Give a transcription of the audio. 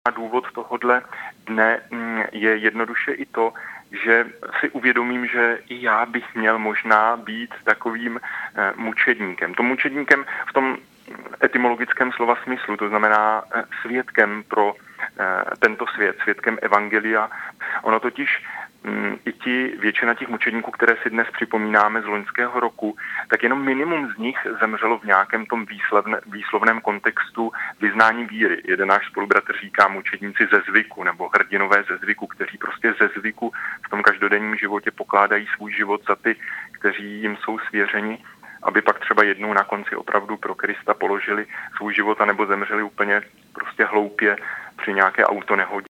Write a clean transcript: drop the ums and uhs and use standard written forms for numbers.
A důvod tohodle dne je jednoduše i to, že si uvědomím, že i já bych měl možná být takovým mučedníkem. To mučedníkem v tom etymologickém slova smyslu, to znamená svědkem pro tento svět, svědkem evangelia. Ono totiž většina těch mučedníků, které si dnes připomínáme z loňského roku, tak jenom minimum z nich zemřelo v nějakém tom výslovném kontextu vyznání víry. Jeden náš spolubratr říká mučedníci ze zvyku nebo hrdinové ze zvyku, kteří prostě ze zvyku v tom každodenním životě pokládají svůj život za ty, kteří jim jsou svěřeni, aby pak třeba jednou na konci opravdu pro Krista položili svůj život anebo zemřeli úplně prostě hloupě při nějaké autonehodě.